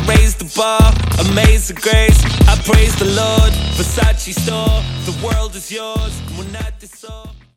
raise the bar, amazing grace. I praise the Lord, Versace store. The world is yours, we're not this old.